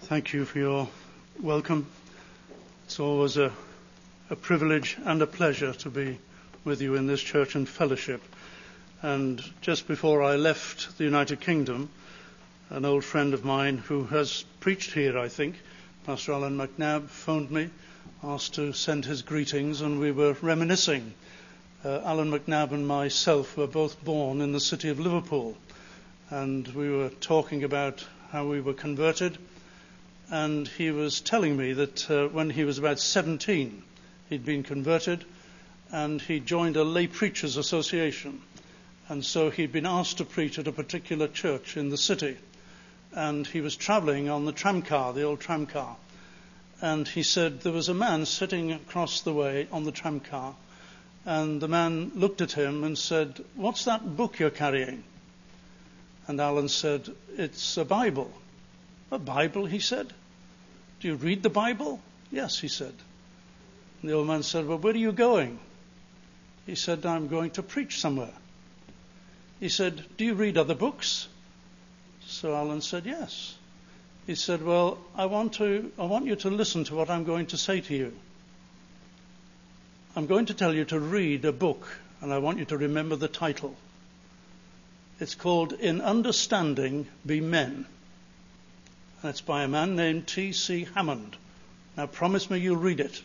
Thank you for your welcome. It's always a privilege and a pleasure to be with you in this church and fellowship. And just before I left the United Kingdom, an old friend of mine who has preached here, I think, Pastor Alan McNabb, phoned me, asked to send his greetings, and we were reminiscing. Alan McNabb and myself were both born in the city of Liverpool, and we were talking about how we were converted. And he was telling me that when he was about 17, he'd been converted, and he joined a lay preachers association. And so he'd been asked to preach at a particular church in the city. And he was travelling on the tramcar, the old tramcar. And he said there was a man sitting across the way on the tramcar. And the man looked at him and said, "What's that book you're carrying?" And Alan said, "It's a Bible." "A Bible?" he said. "Do you read the Bible?" "Yes," he said. And the old man said, "Well, where are you going?" He said, "I'm going to preach somewhere." He said, "Do you read other books?" So Alan said, "Yes." He said, "Well, I want you to listen to what I'm going to say to you. I'm going to tell you to read a book, and I want you to remember the title. It's called In Understanding Be Men. And it's by a man named T.C. Hammond. Now promise me you'll read it."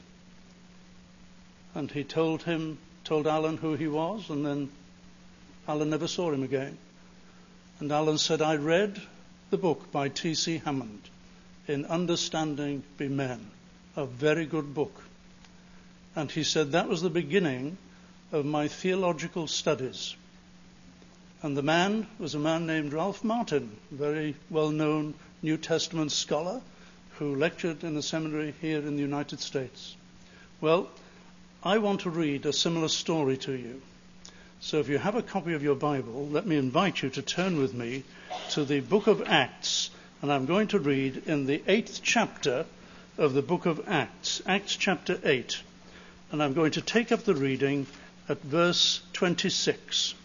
And he told Alan who he was, and then Alan never saw him again. And Alan said, "I read the book by T.C. Hammond, In Understanding Be Men, a very good book." And he said that was the beginning of my theological studies. And the man was a man named Ralph Martin, a very well-known New Testament scholar who lectured in a seminary here in the United States. Well, I want to read a similar story to you. So if you have a copy of your Bible, let me invite you to turn with me to the book of Acts, and I'm going to read in the 8th chapter of the book of Acts, Acts chapter 8, and I'm going to take up the reading at verse 26.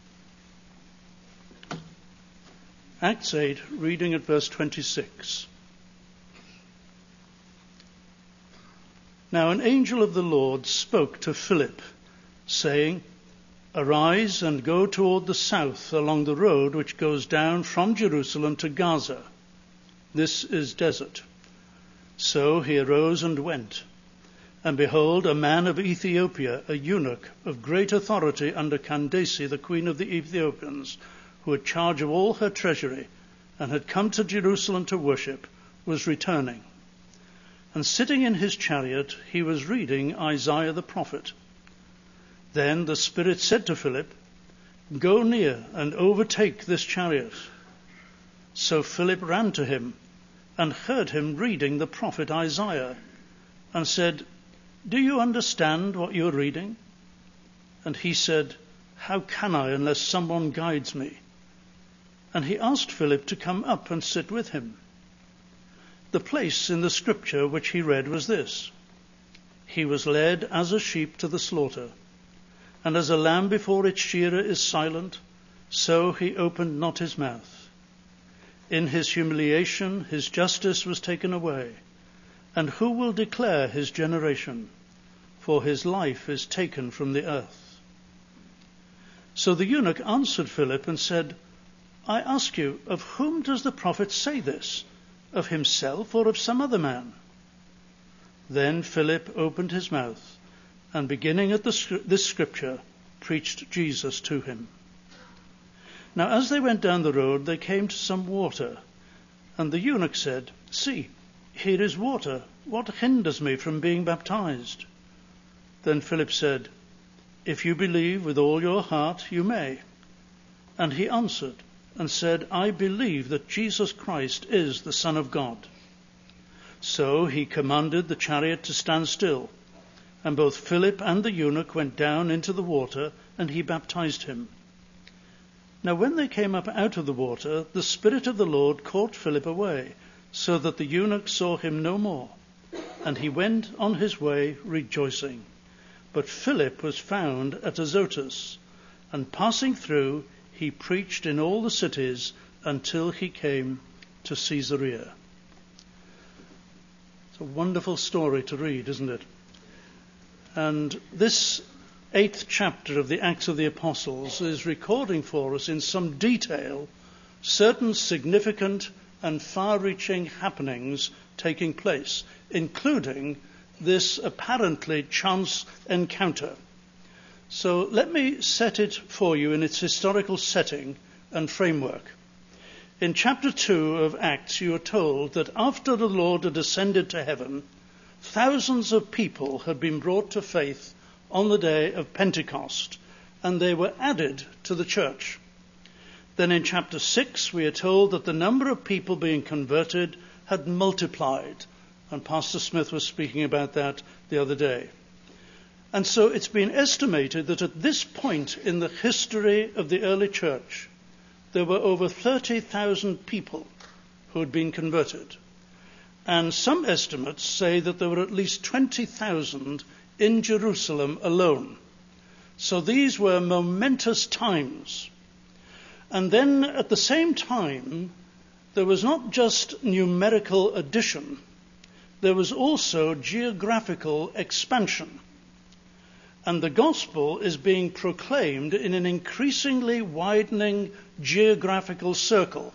Acts 8, reading at verse 26. Now an angel of the Lord spoke to Philip, saying, "Arise and go toward the south along the road which goes down from Jerusalem to Gaza. This is desert." So he arose and went. And behold, a man of Ethiopia, a eunuch of great authority under Candace, the queen of the Ethiopians, who had charge of all her treasury, and had come to Jerusalem to worship, was returning. And sitting in his chariot, he was reading Isaiah the prophet. Then the Spirit said to Philip, "Go near and overtake this chariot." So Philip ran to him and heard him reading the prophet Isaiah, and said, "Do you understand what you are reading?" And he said, "How can I unless someone guides me?" And he asked Philip to come up and sit with him. The place in the scripture which he read was this: "He was led as a sheep to the slaughter, and as a lamb before its shearer is silent, so he opened not his mouth. In his humiliation his justice was taken away. And who will declare his generation? For his life is taken from the earth." So the eunuch answered Philip and said, "I ask you, of whom does the prophet say this? Of himself or of some other man?" Then Philip opened his mouth, and beginning at this scripture, preached Jesus to him. Now as they went down the road, they came to some water. And the eunuch said, "See, here is water. What hinders me from being baptized?" Then Philip said, "If you believe with all your heart, you may." And he answered and said, "I believe that Jesus Christ is the Son of God." So he commanded the chariot to stand still, and both Philip and the eunuch went down into the water, and he baptized him. Now when they came up out of the water, the Spirit of the Lord caught Philip away, so that the eunuch saw him no more, and he went on his way rejoicing. But Philip was found at Azotus, and passing through, he preached in all the cities until he came to Caesarea. It's a wonderful story to read, isn't it? And this 8th chapter of the Acts of the Apostles is recording for us in some detail certain significant and far-reaching happenings taking place, including this apparently chance encounter. So let me set it for you in its historical setting and framework. In chapter 2 of Acts, you are told that after the Lord had ascended to heaven, thousands of people had been brought to faith on the day of Pentecost, and they were added to the church. Then in chapter 6, we are told that the number of people being converted had multiplied, and Pastor Smith was speaking about that the other day. And so it's been estimated that at this point in the history of the early church, there were over 30,000 people who had been converted. And some estimates say that there were at least 20,000 in Jerusalem alone. So these were momentous times. And then at the same time, there was not just numerical addition, there was also geographical expansion. And the gospel is being proclaimed in an increasingly widening geographical circle.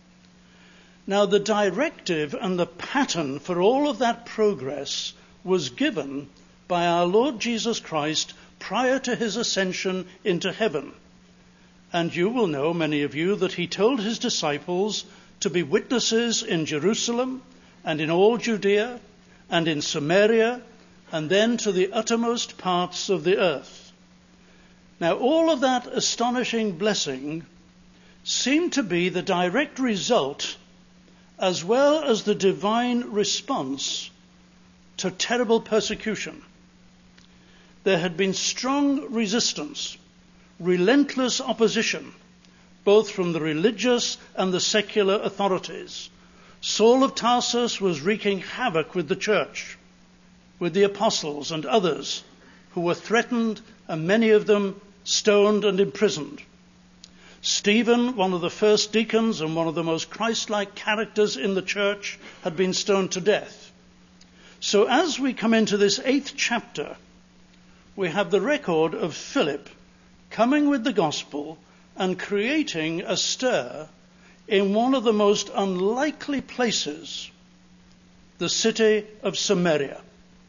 Now, the directive and the pattern for all of that progress was given by our Lord Jesus Christ prior to his ascension into heaven. And you will know, many of you, that he told his disciples to be witnesses in Jerusalem and in all Judea and in Samaria and then to the uttermost parts of the earth. Now, all of that astonishing blessing seemed to be the direct result as well as the divine response to terrible persecution. There had been strong resistance, relentless opposition, both from the religious and the secular authorities. Saul of Tarsus was wreaking havoc with the church, with the apostles and others who were threatened, and many of them stoned and imprisoned. Stephen, one of the first deacons and one of the most Christ-like characters in the church, had been stoned to death. So as we come into this 8th chapter, we have the record of Philip coming with the gospel and creating a stir in one of the most unlikely places, the city of Samaria.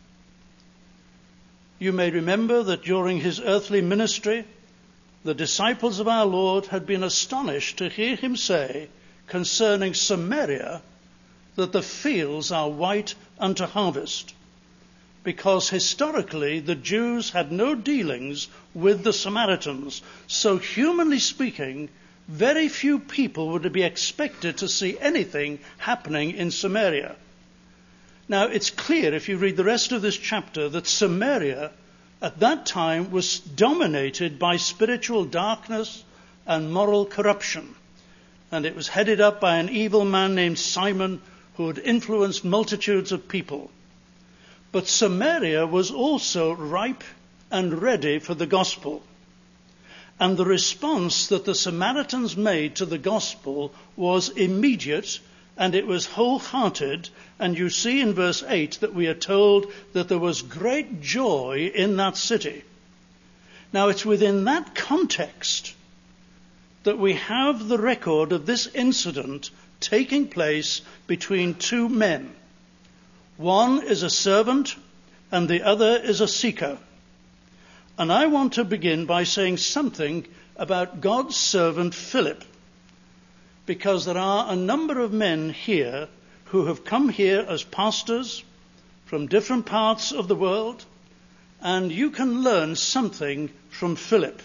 You may remember that during his earthly ministry, the disciples of our Lord had been astonished to hear him say concerning Samaria that the fields are white unto harvest, because historically the Jews had no dealings with the Samaritans. So humanly speaking, very few people would be expected to see anything happening in Samaria. Now, it's clear if you read the rest of this chapter that Samaria at that time was dominated by spiritual darkness and moral corruption. And it was headed up by an evil man named Simon who had influenced multitudes of people. But Samaria was also ripe and ready for the gospel. And the response that the Samaritans made to the gospel was immediate, and it was wholehearted. And you see in verse 8 that we are told that there was great joy in that city. Now, it's within that context that we have the record of this incident taking place between two men. One is a servant and the other is a seeker. And I want to begin by saying something about God's servant Philip, because there are a number of men here who have come here as pastors from different parts of the world, and you can learn something from Philip.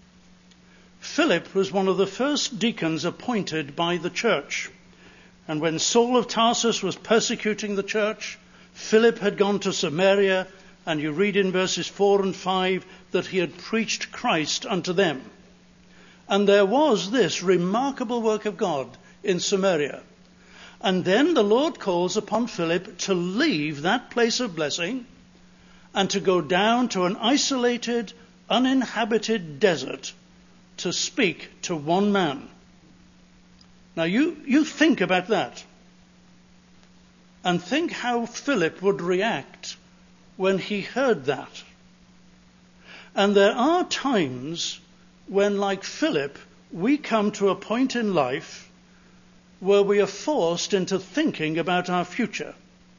Philip was one of the first deacons appointed by the church. And when Saul of Tarsus was persecuting the church, Philip had gone to Samaria, and you read in verses 4 and 5 that he had preached Christ unto them. And there was this remarkable work of God in Samaria. And then the Lord calls upon Philip to leave that place of blessing and to go down to an isolated, uninhabited desert to speak to one man. Now you think about that. and think how Philip would react when he heard that. And there are times when, like Philip, we come to a point in life where we are forced into thinking about our future.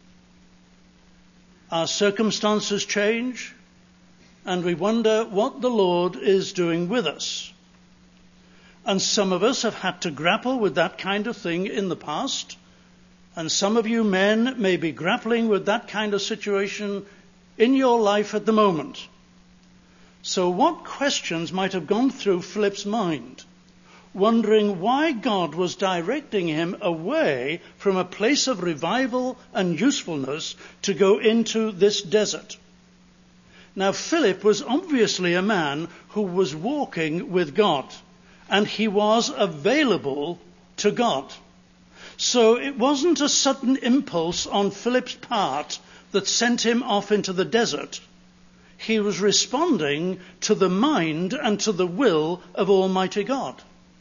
Our circumstances change, and we wonder what the Lord is doing with us. And some of us have had to grapple with that kind of thing in the past, and some of you men may be grappling with that kind of situation in your life at the moment. So what questions might have gone through Philip's mind, wondering why God was directing him away from a place of revival and usefulness to go into this desert? Now, Philip was obviously a man who was walking with God, and he was available to God. So it wasn't a sudden impulse on Philip's part that sent him off into the desert. He was responding to the mind and to the will of Almighty God.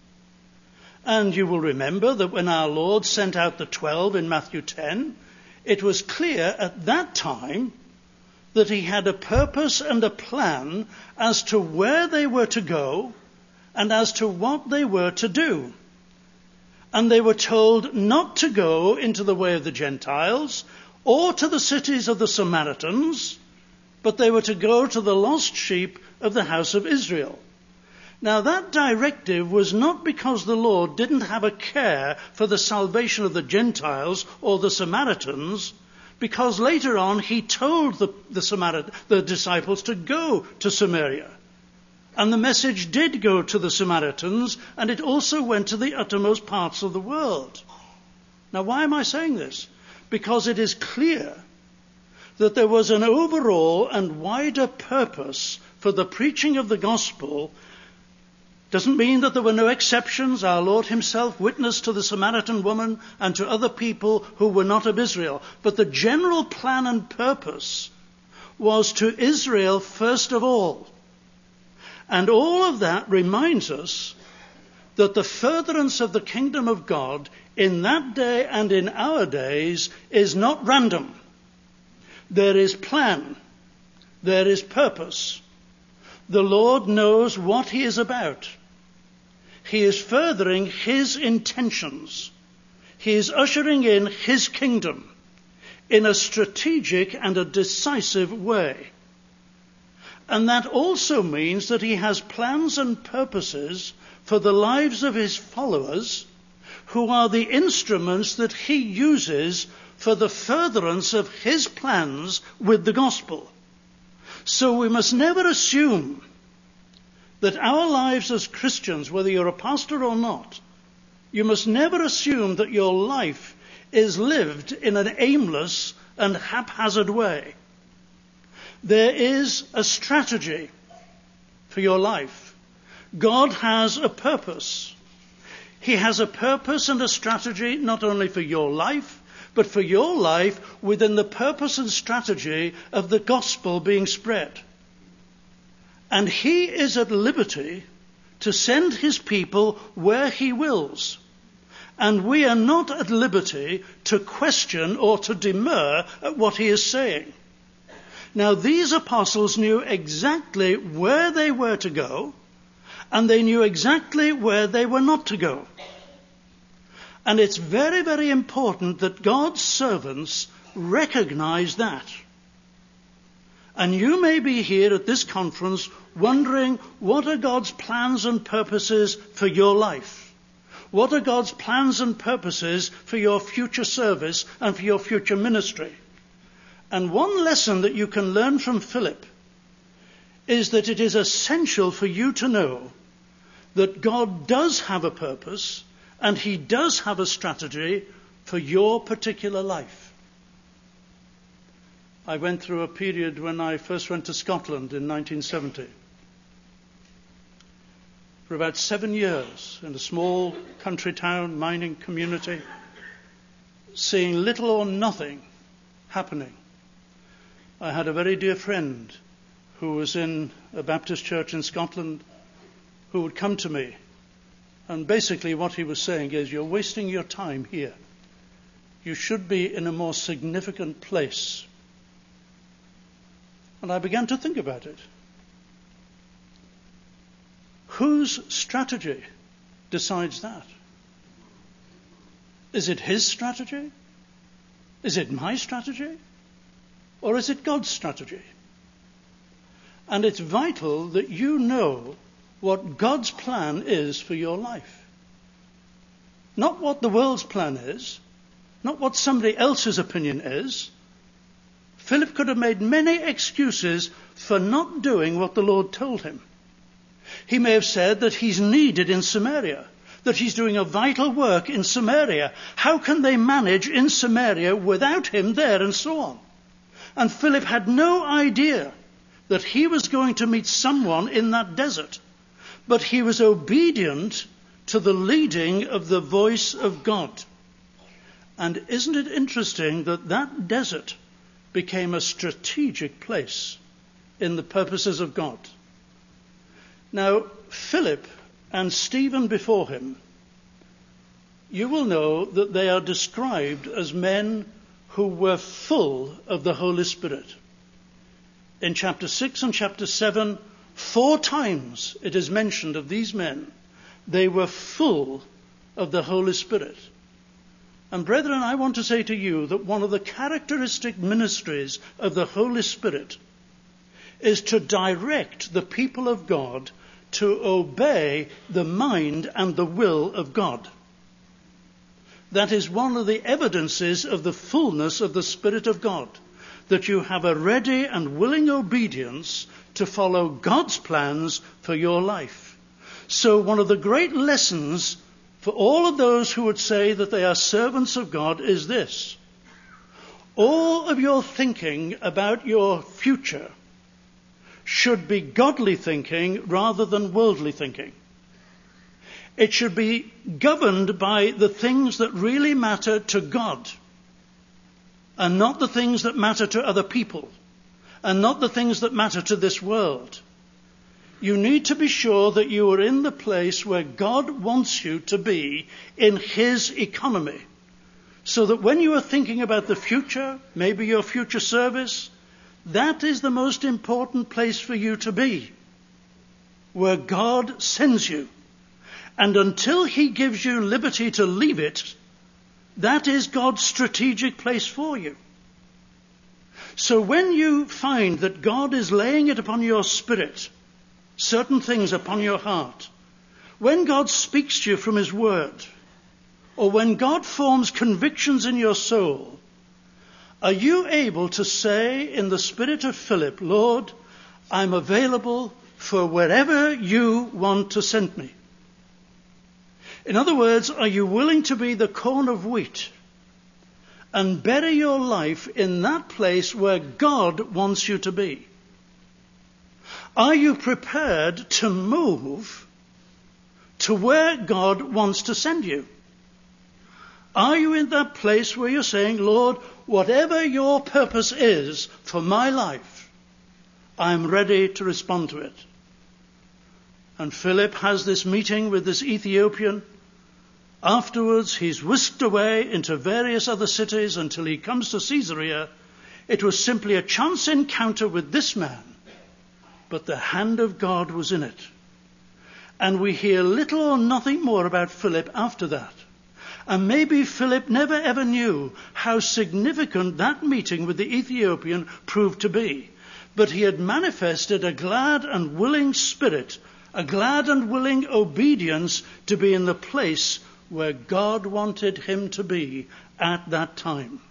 And you will remember that when our Lord sent out the 12 in Matthew 10, it was clear at that time that he had a purpose and a plan as to where they were to go and as to what they were to do. And they were told not to go into the way of the Gentiles or to the cities of the Samaritans, but they were to go to the lost sheep of the house of Israel. Now that directive was not because the Lord didn't have a care for the salvation of the Gentiles or the Samaritans, because later on he told the disciples to go to Samaria. And the message did go to the Samaritans, and it also went to the uttermost parts of the world. Now, why am I saying this? Because it is clear that there was an overall and wider purpose for the preaching of the gospel. Doesn't mean that there were no exceptions. Our Lord himself witnessed to the Samaritan woman and to other people who were not of Israel. But the general plan and purpose was to Israel first of all. And all of that reminds us that the furtherance of the kingdom of God in that day and in our days is not random. There is plan. There is purpose. The Lord knows what he is about. He is furthering his intentions. He is ushering in his kingdom in a strategic and a decisive way. And that also means that he has plans and purposes for the lives of his followers, who are the instruments that he uses for the furtherance of his plans with the gospel. So we must never assume that our lives as Christians, whether you're a pastor or not, you must never assume that your life is lived in an aimless and haphazard way. There is a strategy for your life. God has a purpose. He has a purpose and a strategy not only for your life, but for your life within the purpose and strategy of the gospel being spread. And he is at liberty to send his people where he wills. And we are not at liberty to question or to demur at what he is saying. Now, these apostles knew exactly where they were to go, and they knew exactly where they were not to go. And it's very, very important that God's servants recognize that. And you may be here at this conference wondering, what are God's plans and purposes for your life? What are God's plans and purposes for your future service and for your future ministry? And one lesson that you can learn from Philip is that it is essential for you to know that God does have a purpose and he does have a strategy for your particular life. I went through a period when I first went to Scotland in 1970. For about 7 years in a small country town, mining community, seeing little or nothing happening. I had a very dear friend who was in a Baptist church in Scotland who would come to me. And basically what he was saying is, you're wasting your time here. you should be in a more significant place. And I began to think about it. Whose strategy decides that? Is it his strategy? Is it my strategy? Or is it God's strategy? And it's vital that you know what God's plan is for your life. Not what the world's plan is, not what somebody else's opinion is. Philip could have made many excuses for not doing what the Lord told him. He may have said that he's needed in Samaria, that he's doing a vital work in Samaria. How can they manage in Samaria without him there, and so on? And Philip had no idea that he was going to meet someone in that desert. But he was obedient to the leading of the voice of God. And isn't it interesting that that desert became a strategic place in the purposes of God? Now, Philip and Stephen before him, you will know that they are described as men who were full of the Holy Spirit. In chapter 6 and chapter 7, 4 times it is mentioned of these men, they were full of the Holy Spirit. And brethren, I want to say to you that one of the characteristic ministries of the Holy Spirit is to direct the people of God to obey the mind and the will of God. That is one of the evidences of the fullness of the Spirit of God, that you have a ready and willing obedience to follow God's plans for your life. So one of the great lessons for all of those who would say that they are servants of God is this: all of your thinking about your future should be godly thinking rather than worldly thinking. It should be governed by the things that really matter to God, and not the things that matter to other people, and not the things that matter to this world. You need to be sure that you are in the place where God wants you to be in his economy, so that when you are thinking about the future, maybe your future service, that is the most important place for you to be, where God sends you. And until he gives you liberty to leave it, that is God's strategic place for you. So when you find that God is laying it upon your spirit, certain things upon your heart, when God speaks to you from his word, or when God forms convictions in your soul, are you able to say in the spirit of Philip, Lord, I'm available for wherever you want to send me? In other words, are you willing to be the corn of wheat and bury your life in that place where God wants you to be? Are you prepared to move to where God wants to send you? Are you in that place where you're saying, Lord, whatever your purpose is for my life, I'm ready to respond to it? And Philip has this meeting with this Ethiopian. Afterwards, he's whisked away into various other cities until he comes to Caesarea. It was simply a chance encounter with this man, but the hand of God was in it. And we hear little or nothing more about Philip after that. And maybe Philip never ever knew how significant that meeting with the Ethiopian proved to be. But he had manifested a glad and willing spirit, a glad and willing obedience to be in the place where God wanted him to be at that time.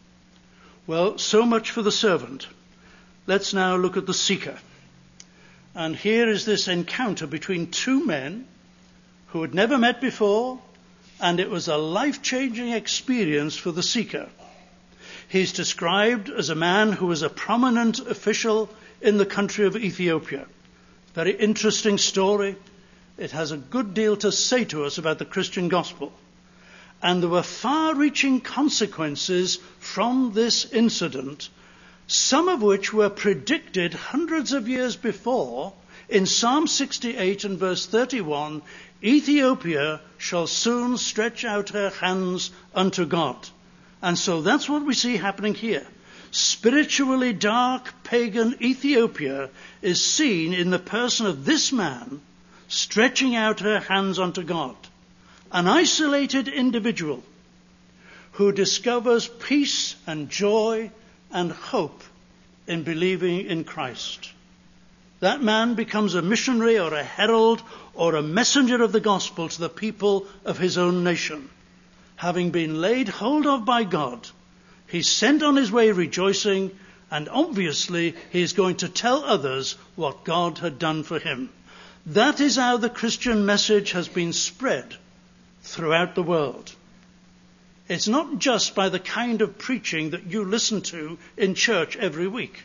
Well, so much for the servant. Let's now look at the seeker. And here is this encounter between 2 men who had never met before, and it was a life-changing experience for the seeker. He's described as a man who was a prominent official in the country of Ethiopia. Very interesting story. It has a good deal to say to us about the Christian gospel. And there were far-reaching consequences from this incident, some of which were predicted hundreds of years before. In Psalm 68 and verse 31, Ethiopia shall soon stretch out her hands unto God. And so that's what we see happening here. Spiritually dark pagan Ethiopia is seen in the person of this man stretching out her hands unto God. An isolated individual who discovers peace and joy and hope in believing in Christ. That man becomes a missionary or a herald or a messenger of the gospel to the people of his own nation. Having been laid hold of by God, he's sent on his way rejoicing, and obviously he is going to tell others what God had done for him. That is how the Christian message has been spread throughout the world. It's not just by the kind of preaching that you listen to in church every week.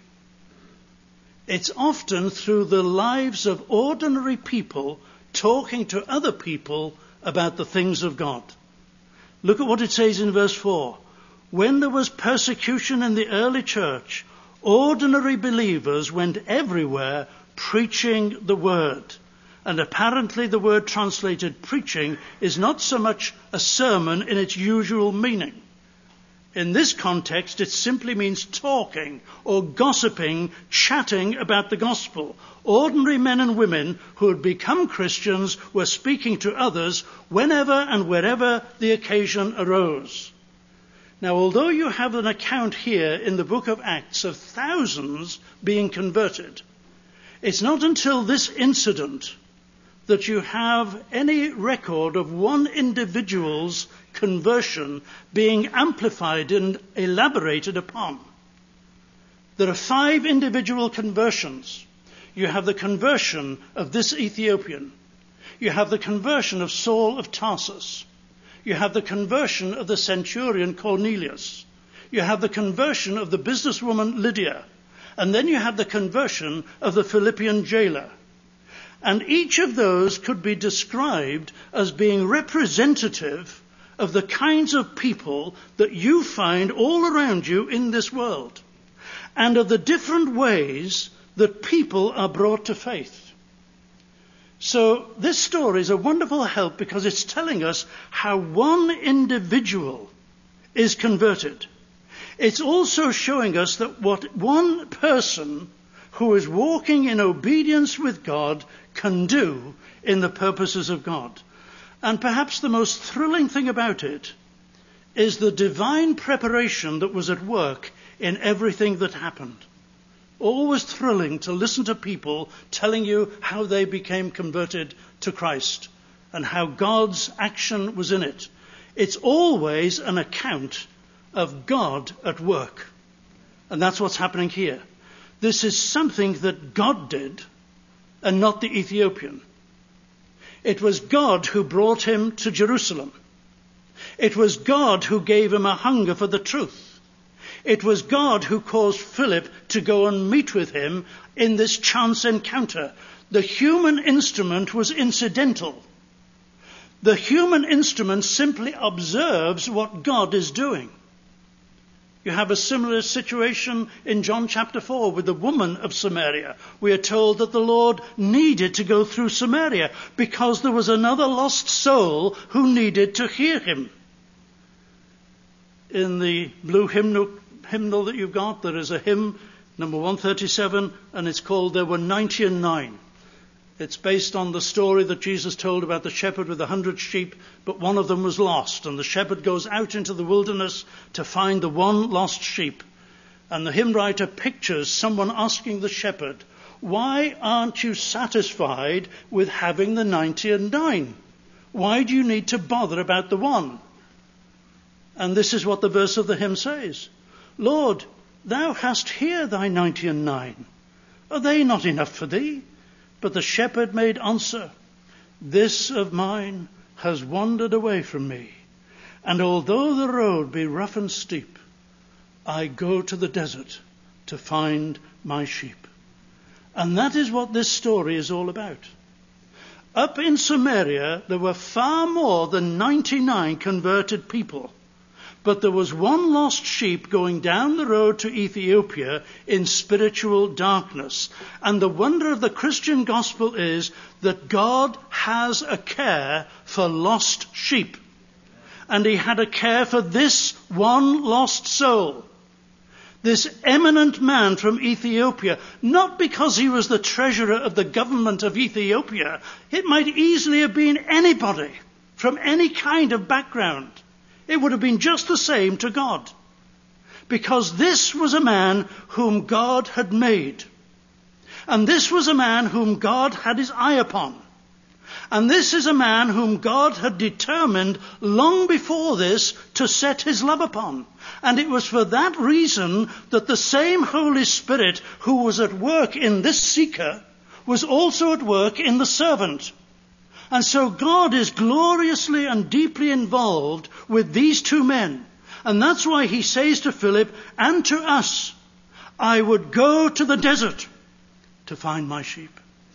It's often through the lives of ordinary people talking to other people about the things of God. Look at what it says in verse 4. When there was persecution in the early church, ordinary believers went everywhere preaching the word. And apparently the word translated preaching is not so much a sermon in its usual meaning. In this context, it simply means talking or gossiping, chatting about the gospel. Ordinary men and women who had become Christians were speaking to others whenever and wherever the occasion arose. Now, although you have an account here in the book of Acts of thousands being converted, it's not until this incident that you have any record of one individual's conversion being amplified and elaborated upon. There are 5 individual conversions. You have the conversion of this Ethiopian. You have the conversion of Saul of Tarsus. You have the conversion of the centurion Cornelius. You have the conversion of the businesswoman Lydia. And then you have the conversion of the Philippian jailer. And each of those could be described as being representative of the kinds of people that you find all around you in this world, and of the different ways that people are brought to faith. So this story is a wonderful help because it's telling us how one individual is converted. It's also showing us that what one person who is walking in obedience with God can do in the purposes of God. And perhaps the most thrilling thing about it is the divine preparation that was at work in everything that happened. Always thrilling to listen to people telling you how they became converted to Christ and how God's action was in it. It's always an account of God at work. And that's what's happening here. This is something that God did and not the Ethiopian. It was God who brought him to Jerusalem. It was God who gave him a hunger for the truth. It was God who caused Philip to go and meet with him in this chance encounter. The human instrument was incidental. The human instrument simply observes what God is doing. You have a similar situation in John chapter 4 with the woman of Samaria. We are told that the Lord needed to go through Samaria because there was another lost soul who needed to hear him. In the blue hymnal that you've got, there is a hymn, number 137, and it's called There Were 99. It's based on the story that Jesus told about the shepherd with 100 sheep, but one of them was lost. And the shepherd goes out into the wilderness to find the one lost sheep. And the hymn writer pictures someone asking the shepherd, why aren't you satisfied with having the 99? Why do you need to bother about the one? And this is what the verse of the hymn says. Lord, thou hast here thy 99. Are they not enough for thee? But the shepherd made answer, this of mine has wandered away from me. And although the road be rough and steep, I go to the desert to find my sheep. And that is what this story is all about. Up in Samaria, there were far more than 99 converted people. But there was one lost sheep going down the road to Ethiopia in spiritual darkness. And the wonder of the Christian gospel is that God has a care for lost sheep. and he had a care for this one lost soul. This eminent man from Ethiopia, not because he was the treasurer of the government of Ethiopia. It might easily have been anybody from any kind of background. It would have been just the same to God. Because this was a man whom God had made. And this was a man whom God had his eye upon. And this is a man whom God had determined long before this to set his love upon. And it was for that reason that the same Holy Spirit who was at work in this seeker was also at work in the servant. And so God is gloriously and deeply involved with these two men. And that's why he says to Philip and to us, I would go to the desert to find my sheep.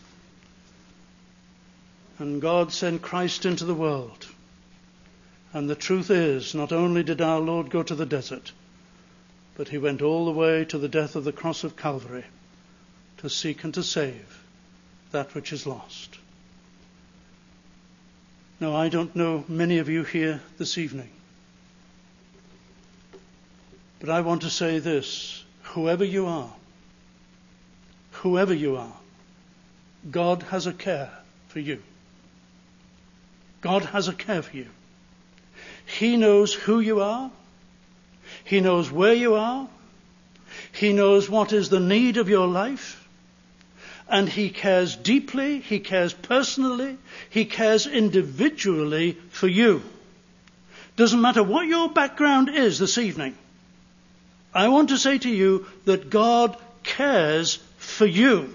And God sent Christ into the world. And the truth is, not only did our Lord go to the desert, but he went all the way to the death of the cross of Calvary to seek and to save that which is lost. Now, I don't know many of you here this evening, but I want to say this: whoever you are, God has a care for you. God has a care for you. He knows who you are. He knows where you are. He knows what is the need of your life. And he cares deeply, he cares personally, he cares individually for you. Doesn't matter what your background is this evening. I want to say to you that God cares for you.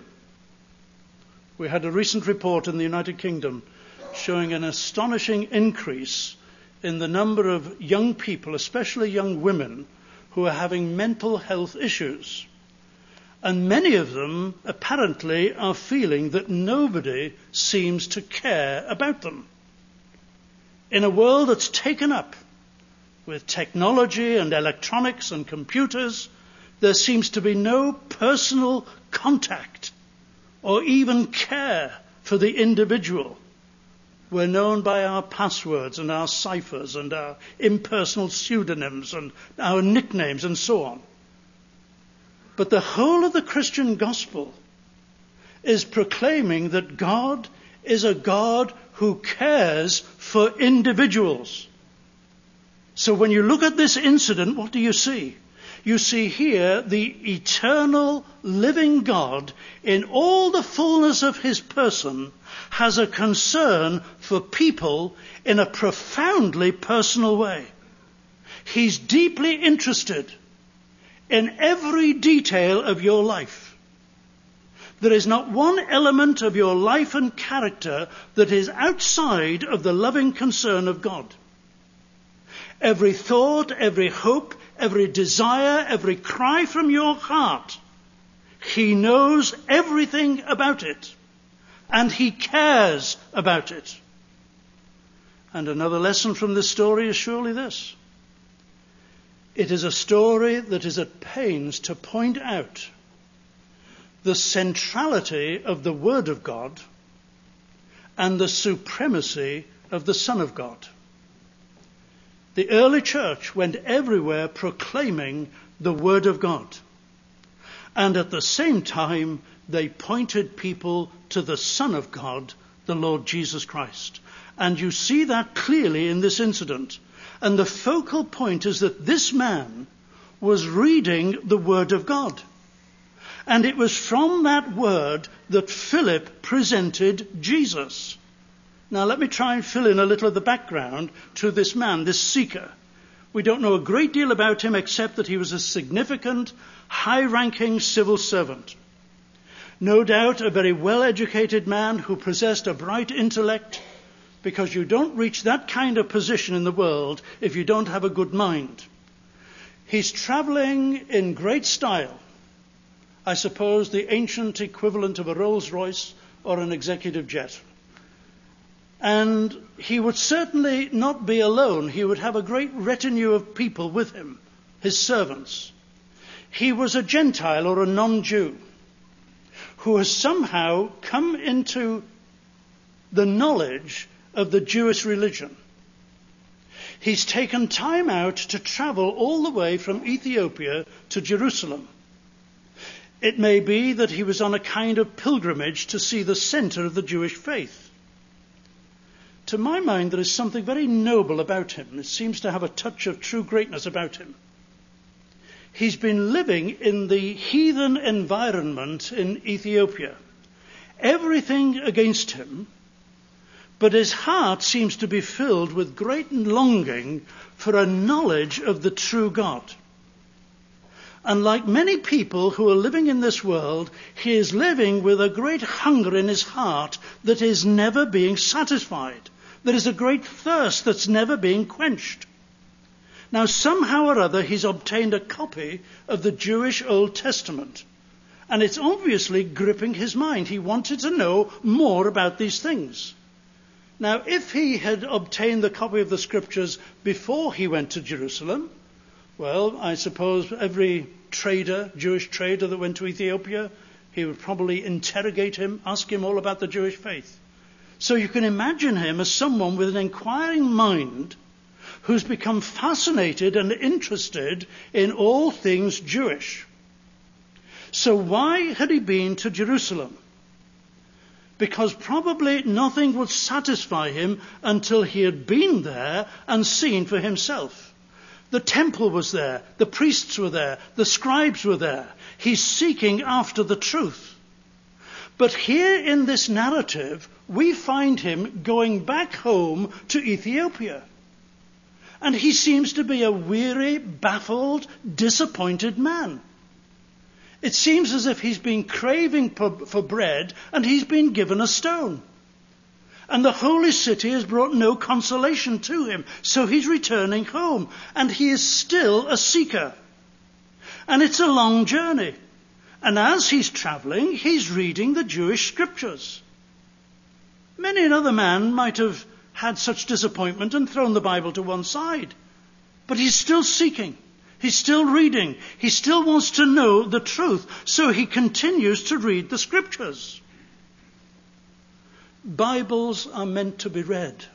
We had a recent report in the United Kingdom showing an astonishing increase in the number of young people, especially young women, who are having mental health issues. And many of them apparently are feeling that nobody seems to care about them. In a world that's taken up with technology and electronics and computers, there seems to be no personal contact or even care for the individual. We're known by our passwords and our ciphers and our impersonal pseudonyms and our nicknames and so on. But the whole of the Christian gospel is proclaiming that God is a God who cares for individuals. So when you look at this incident, what do you see? You see here the eternal living God in all the fullness of his person has a concern for people in a profoundly personal way. He's deeply interested in every detail of your life. There is not one element of your life and character that is outside of the loving concern of God. Every thought, every hope, every desire, every cry from your heart, he knows everything about it, and he cares about it. And another lesson from this story is surely this: it is a story that is at pains to point out the centrality of the Word of God and the supremacy of the Son of God. The early church went everywhere proclaiming the Word of God. And at the same time, they pointed people to the Son of God, the Lord Jesus Christ. And you see that clearly in this incident. And the focal point is that this man was reading the Word of God. And it was from that word that Philip presented Jesus. Now let me try and fill in a little of the background to this man, this seeker. We don't know a great deal about him except that he was a significant, high-ranking civil servant. No doubt a very well-educated man who possessed a bright intellect, because you don't reach that kind of position in the world if you don't have a good mind. He's traveling in great style. I suppose the ancient equivalent of a Rolls-Royce or an executive jet. And he would certainly not be alone. He would have a great retinue of people with him, his servants. He was a Gentile or a non-Jew who has somehow come into the knowledge of the Jewish religion. He's taken time out to travel all the way from Ethiopia to Jerusalem. It may be that he was on a kind of pilgrimage to see the center of the Jewish faith. To my mind, there is something very noble about him. It seems to have a touch of true greatness about him. He's been living in the heathen environment in Ethiopia. Everything against him, but his heart seems to be filled with great longing for a knowledge of the true God. And like many people who are living in this world, he is living with a great hunger in his heart that is never being satisfied. There is a great thirst that's never being quenched. Now, somehow or other, he's obtained a copy of the Jewish Old Testament. And it's obviously gripping his mind. He wanted to know more about these things. Now, if he had obtained the copy of the Scriptures before he went to Jerusalem, well, I suppose every trader, Jewish trader that went to Ethiopia, he would probably interrogate him, ask him all about the Jewish faith. So you can imagine him as someone with an inquiring mind who's become fascinated and interested in all things Jewish. So why had he been to Jerusalem? Because probably nothing would satisfy him until he had been there and seen for himself. The temple was there, the priests were there, the scribes were there. He's seeking after the truth. But here in this narrative, we find him going back home to Ethiopia. And he seems to be a weary, baffled, disappointed man. It seems as if he's been craving for bread and he's been given a stone. And the holy city has brought no consolation to him. So he's returning home. And he is still a seeker. And it's a long journey. And as he's traveling, he's reading the Jewish scriptures. Many another man might have had such disappointment and thrown the Bible to one side. But he's still seeking. He's still reading. He still wants to know the truth. So he continues to read the scriptures. Bibles are meant to be read.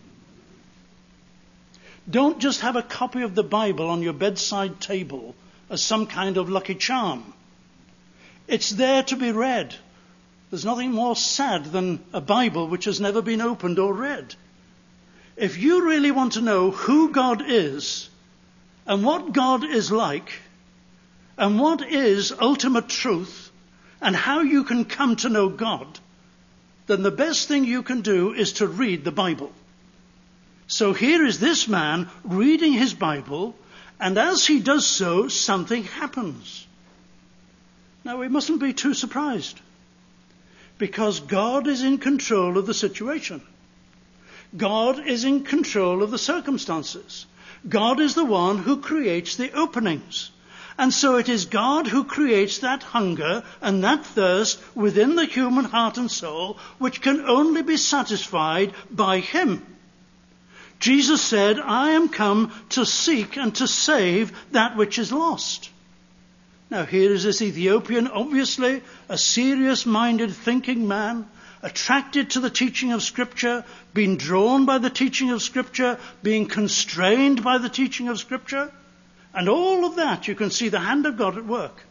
Don't just have a copy of the Bible on your bedside table as some kind of lucky charm. It's there to be read. There's nothing more sad than a Bible which has never been opened or read. If you really want to know who God is and what God is like and what is ultimate truth and how you can come to know God, then the best thing you can do is to read the Bible. So here is this man reading his Bible, and as he does so, something happens. Now, we mustn't be too surprised, because God is in control of the situation. God is in control of the circumstances. God is the one who creates the openings. And so it is God who creates that hunger and that thirst within the human heart and soul, which can only be satisfied by him. Jesus said, I am come to seek and to save that which is lost. Now here is this Ethiopian, obviously a serious-minded thinking man, attracted to the teaching of Scripture, being drawn by the teaching of Scripture, being constrained by the teaching of Scripture. And all of that, you can see the hand of God at work.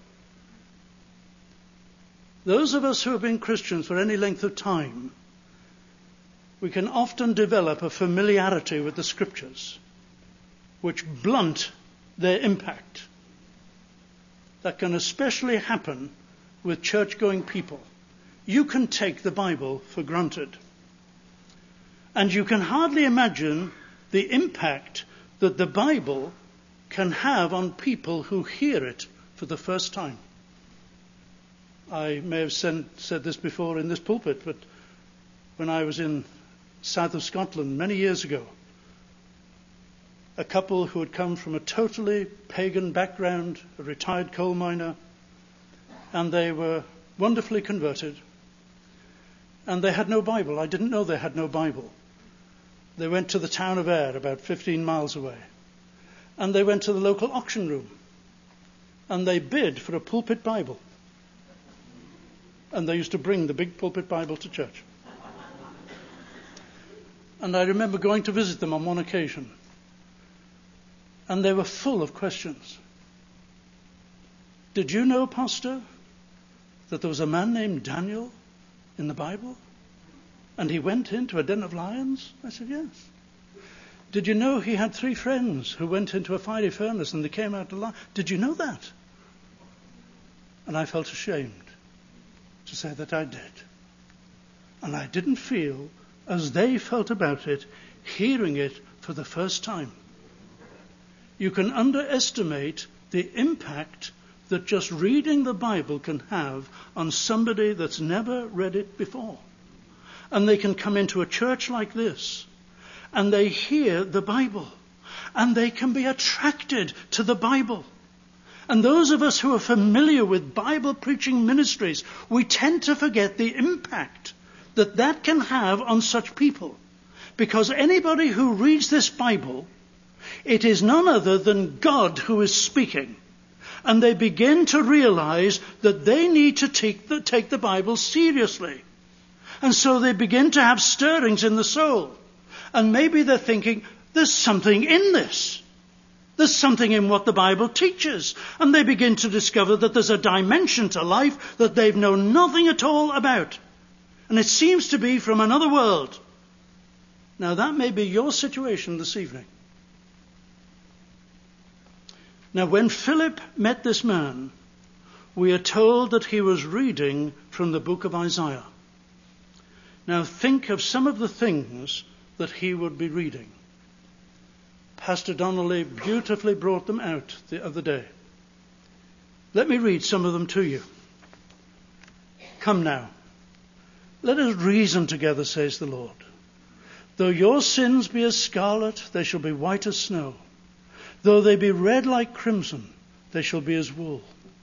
Those of us who have been Christians for any length of time, we can often develop a familiarity with the Scriptures, which blunt their impact. That can especially happen with church-going people. You can take the Bible for granted. And you can hardly imagine the impact that the Bible can have on people who hear it for the first time. I may have said this before in this pulpit, but when I was in south of Scotland many years ago, a couple who had come from a totally pagan background, a retired coal miner, and they were wonderfully converted. And they had no Bible. I didn't know they had no Bible. They went to the town of Ayr, about 15 miles away. And they went to the local auction room. And they bid for a pulpit Bible. And they used to bring the big pulpit Bible to church. And I remember going to visit them on one occasion. and they were full of questions. Did you know, Pastor, that there was a man named Daniel in the Bible? And he went into a den of lions? I said, yes. Did you know he had 3 friends who went into a fiery furnace and they came out alive? Did you know that? And I felt ashamed to say that I did. And I didn't feel as they felt about it, hearing it for the first time. You can underestimate the impact that just reading the Bible can have on somebody that's never read it before. And they can come into a church like this, and they hear the Bible, and they can be attracted to the Bible. And those of us who are familiar with Bible preaching ministries, we tend to forget the impact that that can have on such people. Because anybody who reads this Bible, it is none other than God who is speaking. And they begin to realize that they need to take the Bible seriously. And so they begin to have stirrings in the soul. And maybe they're thinking, there's something in this. There's something in what the Bible teaches. And they begin to discover that there's a dimension to life that they've known nothing at all about. And it seems to be from another world. Now that may be your situation this evening. Now when Philip met this man, we are told that he was reading from the book of Isaiah. Now think of some of the things that he would be reading. Pastor Donnelly beautifully brought them out the other day. Let me read some of them to you. Come now, let us reason together, says the Lord. Though your sins be as scarlet, they shall be white as snow. Though they be red like crimson, they shall be as wool.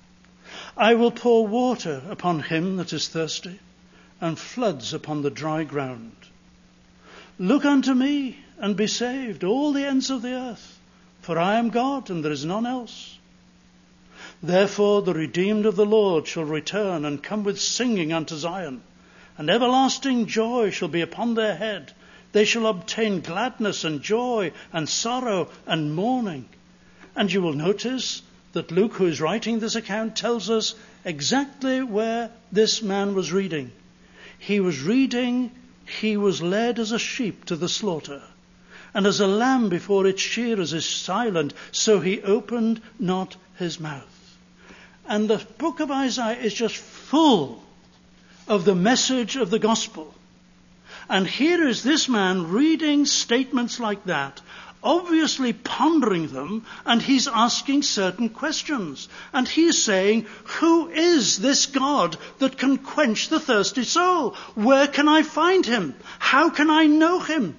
I will pour water upon him that is thirsty, and floods upon the dry ground. Look unto me, and be saved, all the ends of the earth, for I am God, and there is none else. Therefore the redeemed of the Lord shall return, and come with singing unto Zion, and everlasting joy shall be upon their head. They shall obtain gladness and joy and sorrow and mourning. And you will notice that Luke, who is writing this account, tells us exactly where this man was reading. He was reading, he was led as a sheep to the slaughter, and as a lamb before its shearers is silent, so he opened not his mouth. And the book of Isaiah is just full of the message of the gospel. And here is this man reading statements like that, obviously pondering them, and he's asking certain questions. And he's saying, who is this God that can quench the thirsty soul? Where can I find him? How can I know him?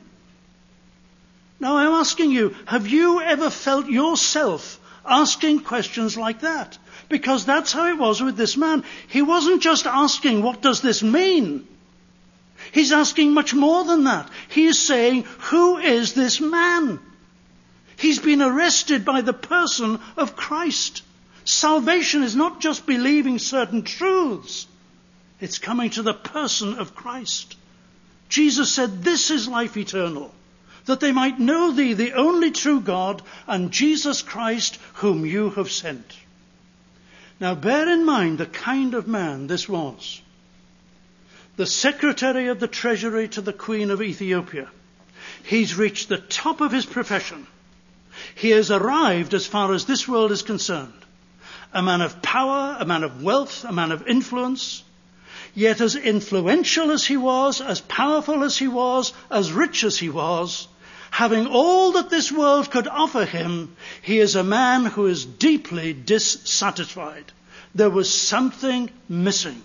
Now I'm asking you, have you ever felt yourself asking questions like that? Because that's how it was with this man. He wasn't just asking, what does this mean? He's asking much more than that. He is saying, who is this man? He's been arrested by the person of Christ. Salvation is not just believing certain truths. It's coming to the person of Christ. Jesus said, this is life eternal, that they might know thee, the only true God, and Jesus Christ, whom you have sent. Now bear in mind the kind of man this was. The secretary of the treasury to the Queen of Ethiopia. He's reached the top of his profession. He has arrived as far as this world is concerned. A man of power, a man of wealth, a man of influence. Yet as influential as he was, as powerful as he was, as rich as he was, having all that this world could offer him, he is a man who is deeply dissatisfied. There was something missing.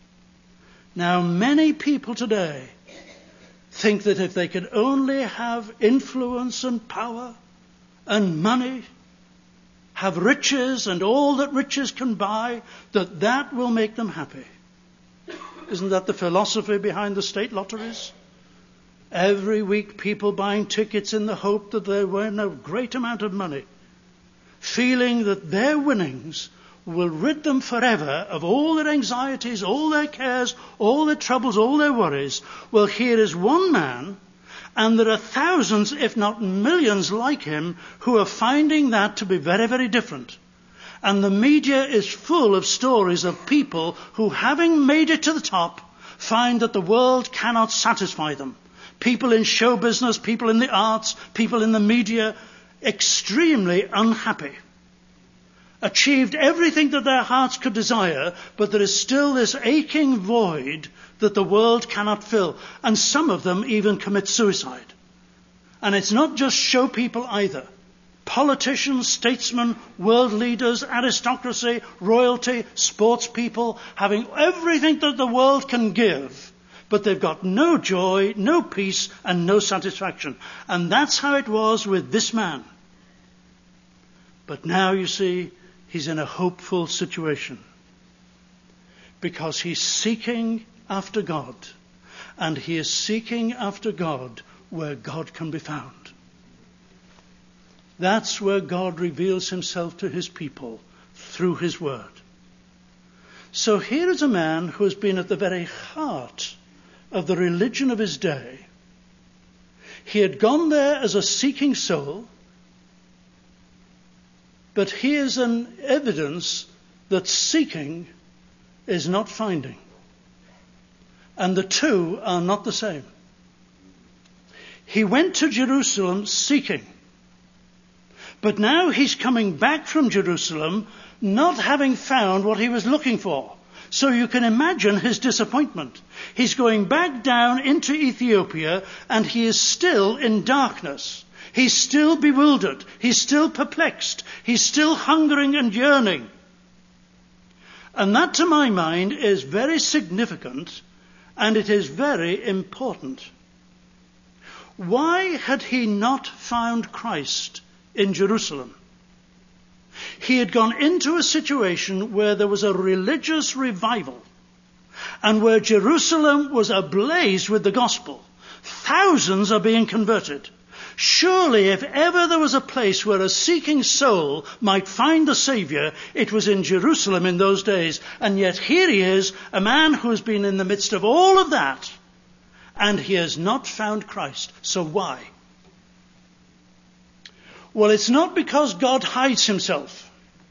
Now, many people today think that if they could only have influence and power and money, have riches and all that riches can buy, that that will make them happy. Isn't that the philosophy behind the state lotteries? Every week people buying tickets in the hope that they win a great amount of money, feeling that their winnings will rid them forever of all their anxieties, all their cares, all their troubles, all their worries. Well, here is one man, And there are thousands, if not millions like him, who are finding that to be very, very different. And the media is full of stories of people who, having made it to the top, find that the world cannot satisfy them. People in show business, people in the arts, people in the media, extremely unhappy. Achieved everything that their hearts could desire, but there is still this aching void that the world cannot fill. And some of them even commit suicide. And it's not just show people either. Politicians, statesmen, world leaders, aristocracy, royalty, sports people, having everything that the world can give, but they've got no joy, no peace, and no satisfaction. And that's how it was with this man. But now, you see, he's in a hopeful situation. Because he's seeking after God. And he is seeking after God where God can be found. That's where God reveals himself to his people through his word. So here is a man who has been at the very heart of the religion of his day. He had gone there as a seeking soul, but here's an evidence that seeking is not finding. And the two are not the same. He went to Jerusalem seeking. But now he's coming back from Jerusalem not having found what he was looking for. So you can imagine his disappointment. He's going back down into Ethiopia and he is still in darkness. He's still bewildered. He's still perplexed. He's still hungering and yearning. And that, to my mind, is very significant and it is very important. Why had he not found Christ in Jerusalem? He had gone into a situation where there was a religious revival and where Jerusalem was ablaze with the gospel. Thousands are being converted. Surely, if ever there was a place where a seeking soul might find the Saviour, it was in Jerusalem in those days. And yet here he is, a man who has been in the midst of all of that, and he has not found Christ. So why? Well, it's not because God hides himself.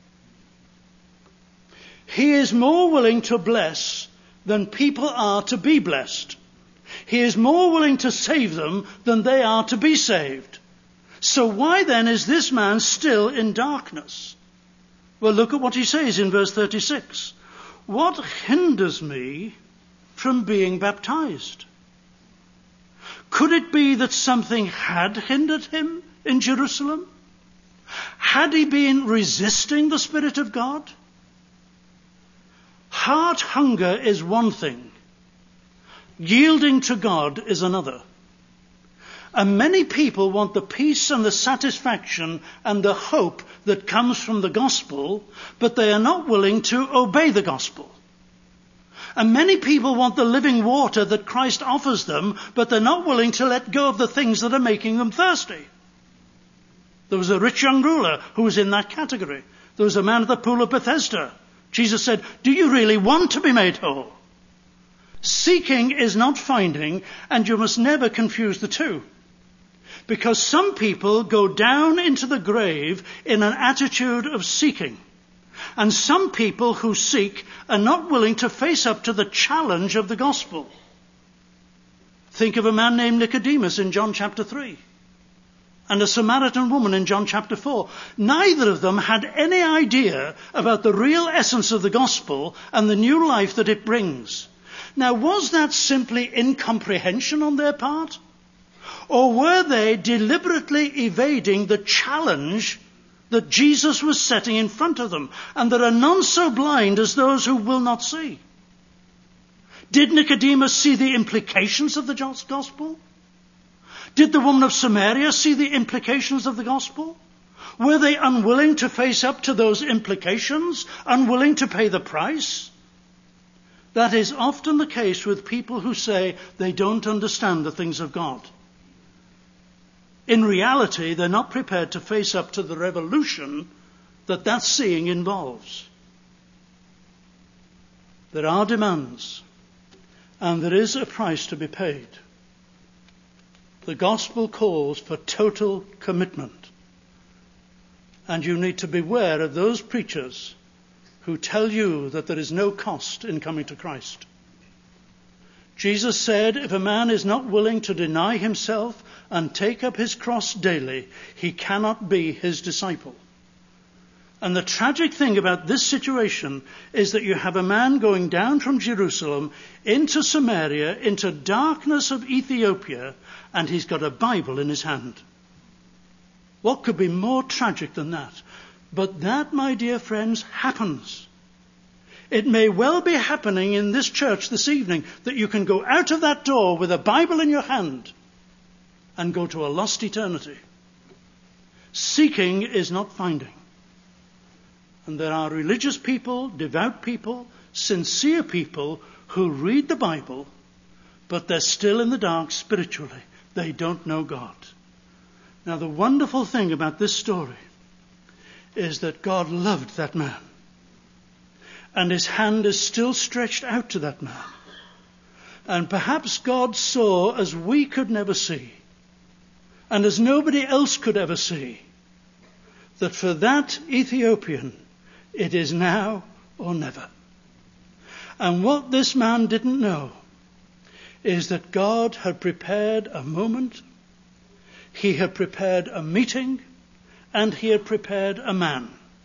He is more willing to bless than people are to be blessed. He is more willing to save them than they are to be saved. So why then is this man still in darkness? Well, look at what he says in verse 36. What hinders me from being baptized? Could it be that something had hindered him in Jerusalem? Had he been resisting the Spirit of God? Heart hunger is one thing. Yielding to God is another. And many people want the peace and the satisfaction and the hope that comes from the gospel, but they are not willing to obey the gospel. And many people want the living water that Christ offers them, but they're not willing to let go of the things that are making them thirsty. There was a rich young ruler who was in that category. There was a man at the pool of Bethesda. Jesus said, do you really want to be made whole? Seeking is not finding, and you must never confuse the two. Because some people go down into the grave in an attitude of seeking. And some people who seek are not willing to face up to the challenge of the gospel. Think of a man named Nicodemus in John chapter 3. And a Samaritan woman in John chapter 4. Neither of them had any idea about the real essence of the gospel and the new life that it brings. Now, was that simply incomprehension on their part? Or were they deliberately evading the challenge that Jesus was setting in front of them? And there are none so blind as those who will not see. Did Nicodemus see the implications of the gospel? Did the woman of Samaria see the implications of the gospel? Were they unwilling to face up to those implications? Unwilling to pay the price? That is often the case with people who say they don't understand the things of God. In reality, they're not prepared to face up to the revolution that seeing involves. There are demands, and there is a price to be paid. The gospel calls for total commitment. And you need to beware of those preachers who tell you that there is no cost in coming to Christ. Jesus said, if a man is not willing to deny himself and take up his cross daily, he cannot be his disciple. And the tragic thing about this situation is that you have a man going down from Jerusalem into Samaria, into darkness of Ethiopia, and he's got a Bible in his hand. What could be more tragic than that? But that, my dear friends, happens. It may well be happening in this church this evening that you can go out of that door with a Bible in your hand and go to a lost eternity. Seeking is not finding. And there are religious people, devout people, sincere people who read the Bible, but they're still in the dark spiritually. They don't know God. Now, the wonderful thing about this story is that God loved that man. And his hand is still stretched out to that man. And perhaps God saw as we could never see, and as nobody else could ever see, that for that Ethiopian, it is now or never. And what this man didn't know is that God had prepared a moment, he had prepared a meeting, and he had prepared a man.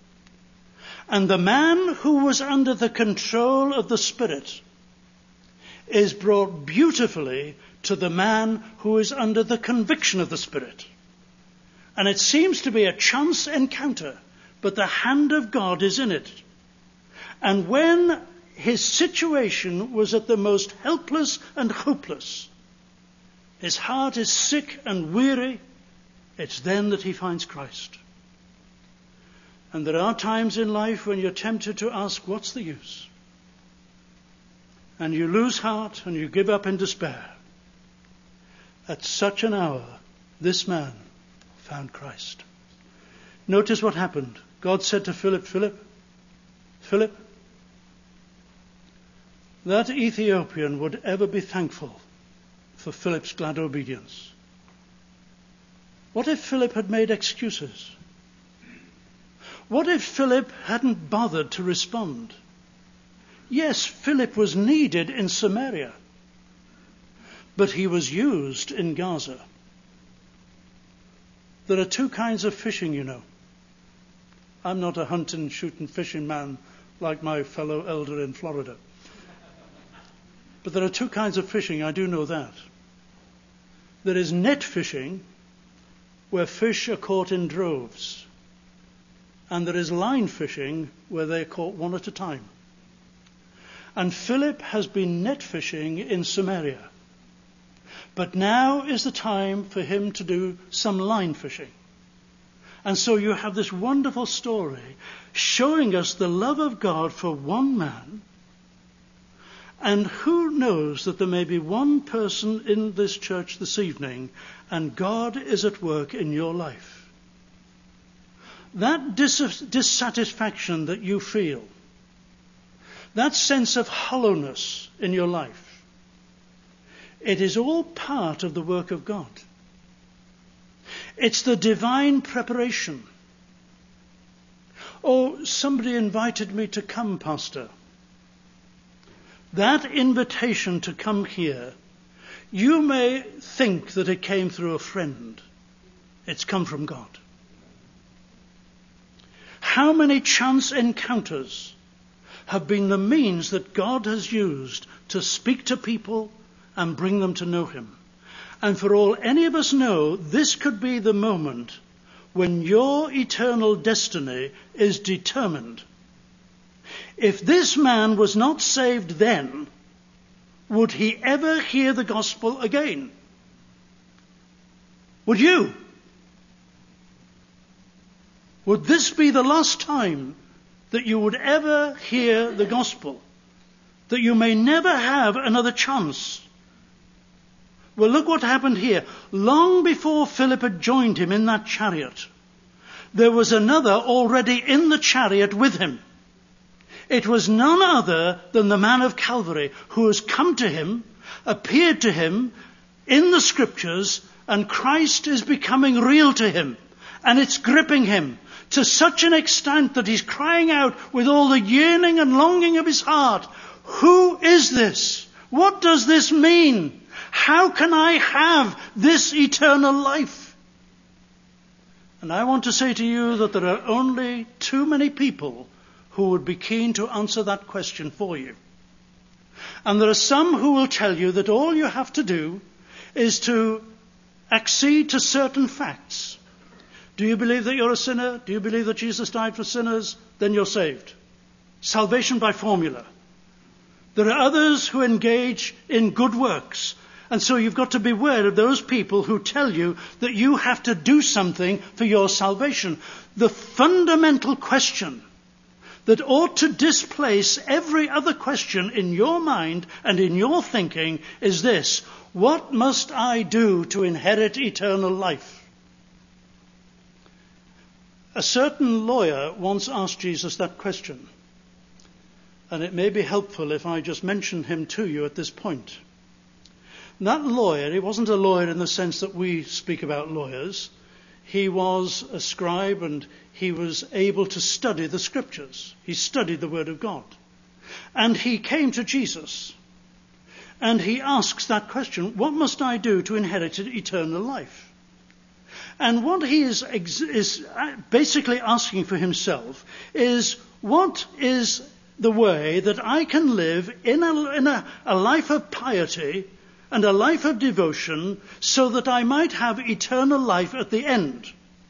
And the man who was under the control of the Spirit is brought beautifully to the man who is under the conviction of the Spirit. And it seems to be a chance encounter, but the hand of God is in it. And when his situation was at the most helpless and hopeless, his heart is sick and weary, it's then that he finds Christ. And there are times in life when you're tempted to ask, what's the use? And you lose heart and you give up in despair. At such an hour, this man found Christ. Notice what happened. God said to Philip, Philip, that Ethiopian would ever be thankful for Philip's glad obedience. What if Philip had made excuses? What if Philip hadn't bothered to respond? Yes, Philip was needed in Samaria, but he was used in Gaza. There are two kinds of fishing, you know. I'm not a hunting, shooting, fishing man like my fellow elder in Florida. But there are two kinds of fishing, I do know that. There is net fishing, where fish are caught in droves. And there is line fishing, where they are caught one at a time. And Philip has been net fishing in Samaria. But now is the time for him to do some line fishing. And so you have this wonderful story showing us the love of God for one man. And who knows that there may be one person in this church this evening, and God is at work in your life. That dissatisfaction that you feel, that sense of hollowness in your life, it is all part of the work of God. It's the divine preparation. Oh, somebody invited me to come, Pastor. That invitation to come here, you may think that it came through a friend. It's come from God. How many chance encounters have been the means that God has used to speak to people and bring them to know him? And for all any of us know, this could be the moment when your eternal destiny is determined. If this man was not saved then, would he ever hear the gospel again? Would you? Would this be the last time that you would ever hear the gospel? That you may never have another chance? Well, look what happened here. Long before Philip had joined him in that chariot, there was another already in the chariot with him. It was none other than the man of Calvary, who has come to him, appeared to him in the scriptures, And Christ is becoming real to him. And it's gripping him to such an extent that he's crying out with all the yearning and longing of his heart, who is this? What does this mean? How can I have this eternal life? And I want to say to you that there are only too many people who would be keen to answer that question for you. And there are some who will tell you that all you have to do is to accede to certain facts. Do you believe that you're a sinner? Do you believe that Jesus died for sinners? Then you're saved. Salvation by formula. There are others who engage in good works. And so you've got to beware of those people who tell you that you have to do something for your salvation. The fundamental question that ought to displace every other question in your mind and in your thinking is this: what must I do to inherit eternal life? A certain lawyer once asked Jesus that question. And it may be helpful if I just mention him to you at this point. That lawyer, he wasn't a lawyer in the sense that we speak about lawyers. He was a scribe and he was able to study the scriptures. He studied the word of God. And he came to Jesus. And he asks that question: what must I do to inherit eternal life? And what he is basically asking for himself is, what is the way that I can live in a life of piety and a life of devotion so that I might have eternal life at the end?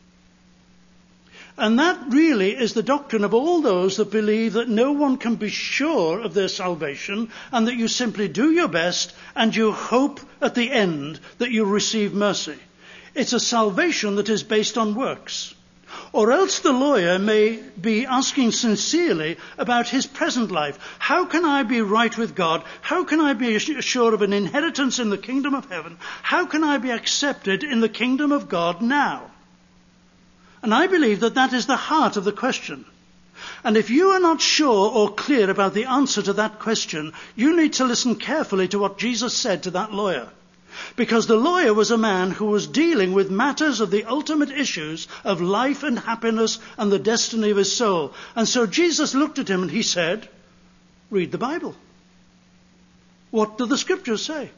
And that really is the doctrine of all those that believe that no one can be sure of their salvation and that you simply do your best and you hope at the end that you'll receive mercy. It's a salvation that is based on works. Or else the lawyer may be asking sincerely about his present life. How can I be right with God? How can I be assured of an inheritance in the kingdom of heaven? How can I be accepted in the kingdom of God now? And I believe that that is the heart of the question. And if you are not sure or clear about the answer to that question, you need to listen carefully to what Jesus said to that lawyer. Because the lawyer was a man who was dealing with matters of the ultimate issues of life and happiness and the destiny of his soul. And so Jesus looked at him and he said, read the Bible. What do the scriptures say?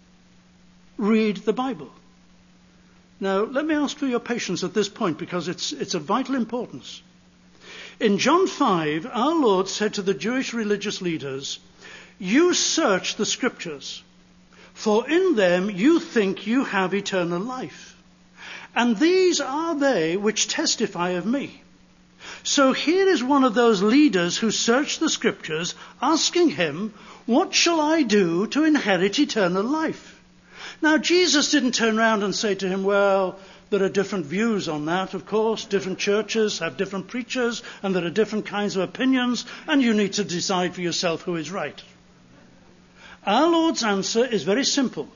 Read the Bible. Now, let me ask for your patience at this point, because it's of vital importance. In John 5, our Lord said to the Jewish religious leaders, you search the scriptures, for in them you think you have eternal life. And these are they which testify of me. So here is one of those leaders who search the scriptures asking him, what shall I do to inherit eternal life? Now, Jesus didn't turn around and say to him, well, there are different views on that, of course. Different churches have different preachers, and there are different kinds of opinions, and you need to decide for yourself who is right. Our Lord's answer is very simple.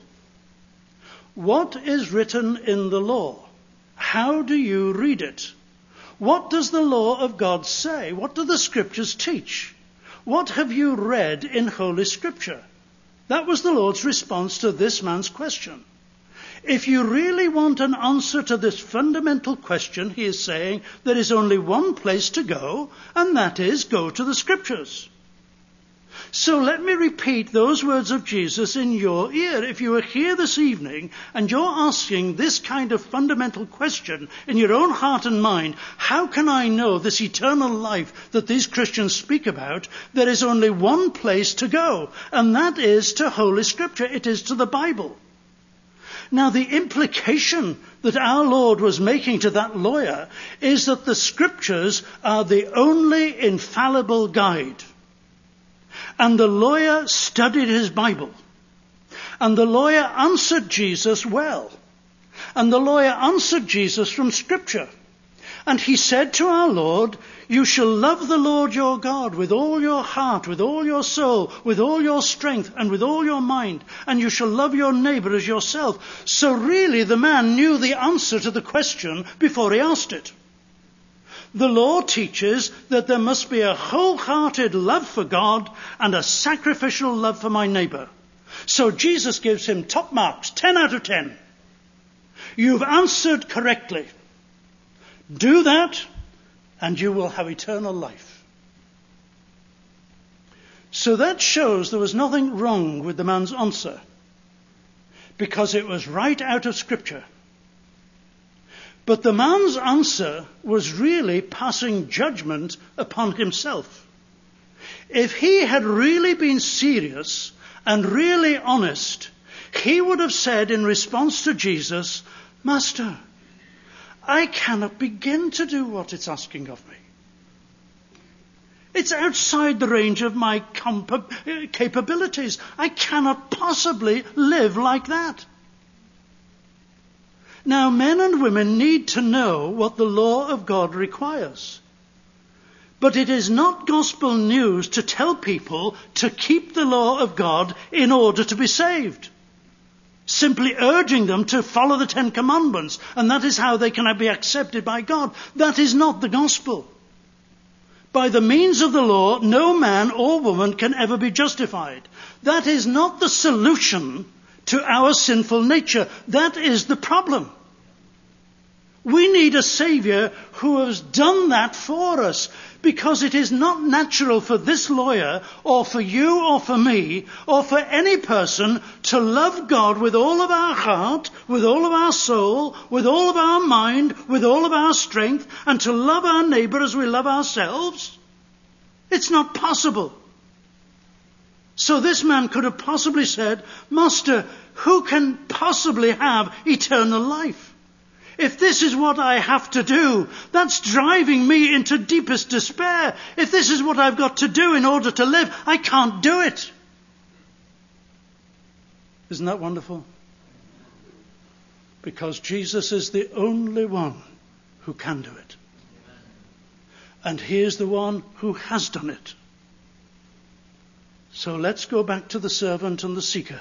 What is written in the law? How do you read it? What does the law of God say? What do the scriptures teach? What have you read in Holy Scripture? That was the Lord's response to this man's question. If you really want an answer to this fundamental question, he is saying there is only one place to go, and that is go to the Scriptures. So let me repeat those words of Jesus in your ear. If you are here this evening and you're asking this kind of fundamental question in your own heart and mind, how can I know this eternal life that these Christians speak about? There is only one place to go, and that is to Holy Scripture. It is to the Bible. Now, the implication that our Lord was making to that lawyer is that the Scriptures are the only infallible guide. And the lawyer studied his Bible. And the lawyer answered Jesus well. And the lawyer answered Jesus from Scripture. And he said to our Lord, you shall love the Lord your God with all your heart, with all your soul, with all your strength, and with all your mind. And you shall love your neighbor as yourself. So really the man knew the answer to the question before he asked it. The law teaches that there must be a wholehearted love for God and a sacrificial love for my neighbor. So Jesus gives him top marks, 10 out of 10. You've answered correctly. Do that, and you will have eternal life. So that shows there was nothing wrong with the man's answer, because it was right out of Scripture. But the man's answer was really passing judgment upon himself. If he had really been serious and really honest, he would have said in response to Jesus, Master, I cannot begin to do what it's asking of me. It's outside the range of my capabilities. I cannot possibly live like that. Now, men and women need to know what the law of God requires. But it is not gospel news to tell people to keep the law of God in order to be saved. Simply urging them to follow the 10 Commandments, and that is how they can be accepted by God. That is not the gospel. By the means of the law, no man or woman can ever be justified. That is not the solution to our sinful nature. That is the problem. We need a Saviour who has done that for us, because it is not natural for this lawyer or for you or for me or for any person to love God with all of our heart, with all of our soul, with all of our mind, with all of our strength, and to love our neighbour as we love ourselves. It's not possible. So this man could have possibly said, Master, who can possibly have eternal life? If this is what I have to do, that's driving me into deepest despair. If this is what I've got to do in order to live, I can't do it. Isn't that wonderful? Because Jesus is the only one who can do it. And he is the one who has done it. So let's go back to the servant and the seeker.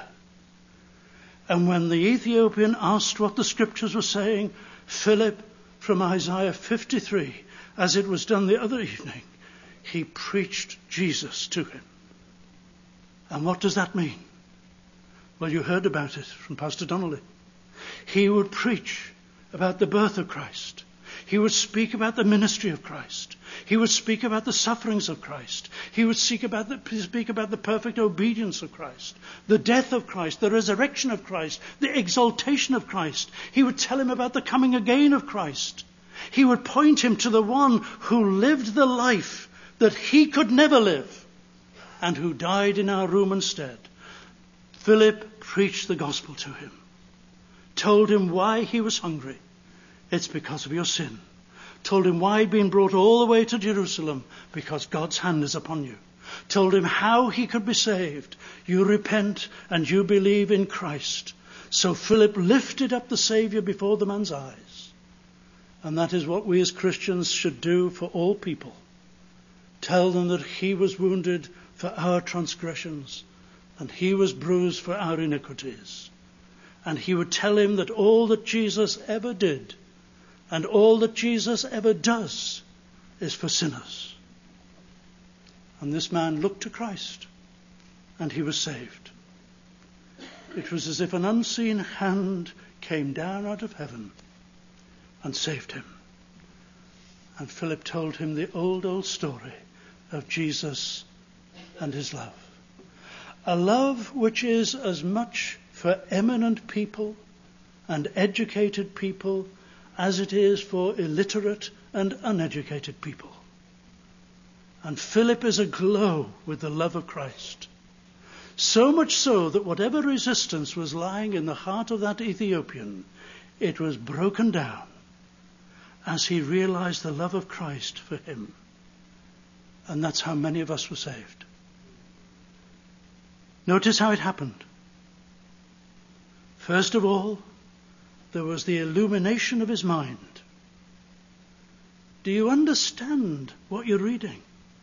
And when the Ethiopian asked what the Scriptures were saying, Philip, from Isaiah 53, as it was done the other evening, he preached Jesus to him. And what does that mean? Well, you heard about it from Pastor Donnelly. He would preach about the birth of Christ. He would speak about the ministry of Christ. He would speak about the sufferings of Christ. He would speak about the perfect obedience of Christ, the death of Christ, the resurrection of Christ, the exaltation of Christ. He would tell him about the coming again of Christ. He would point him to the one who lived the life that he could never live and who died in our room instead. Philip preached the gospel to him, told him why he was hungry. It's because of your sin. Told him why he'd been brought all the way to Jerusalem, because God's hand is upon you. Told him how he could be saved. You repent and you believe in Christ. So Philip lifted up the Saviour before the man's eyes. And that is what we as Christians should do for all people. Tell them that he was wounded for our transgressions, and he was bruised for our iniquities. And he would tell him that all that Jesus ever did and all that Jesus ever does is for sinners. And this man looked to Christ, and he was saved. It was as if an unseen hand came down out of heaven and saved him. And Philip told him the old story of Jesus and his love. A love which is as much for eminent people and educated people as it is for illiterate and uneducated people. And Philip is aglow with the love of Christ. So much so that whatever resistance was lying in the heart of that Ethiopian, it was broken down as he realized the love of Christ for him. And that's how many of us were saved. Notice how it happened. First of all, there was the illumination of his mind. Do you understand what you're reading?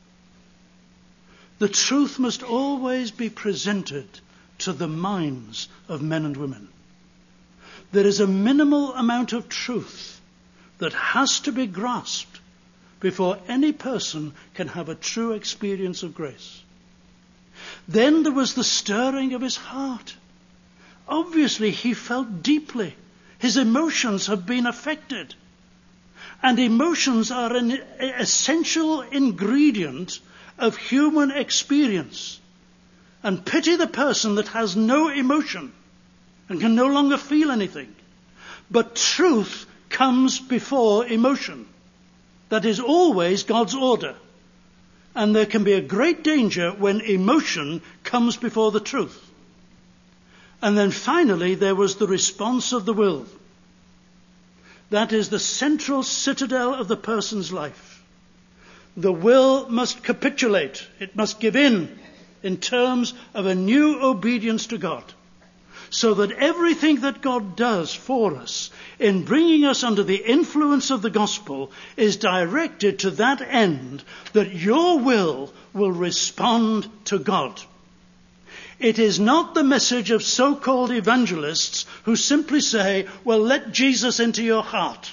The truth must always be presented to the minds of men and women. There is a minimal amount of truth that has to be grasped before any person can have a true experience of grace. Then there was the stirring of his heart. Obviously, he felt deeply. His emotions have been affected. And emotions are an essential ingredient of human experience. And pity the person that has no emotion and can no longer feel anything. But truth comes before emotion. That is always God's order. And there can be a great danger when emotion comes before the truth. And then finally there was the response of the will. That is the central citadel of the person's life. The will must capitulate. It must give in terms of a new obedience to God. So that everything that God does for us in bringing us under the influence of the gospel is directed to that end, that your will respond to God. It is not the message of so-called evangelists who simply say, well, let Jesus into your heart.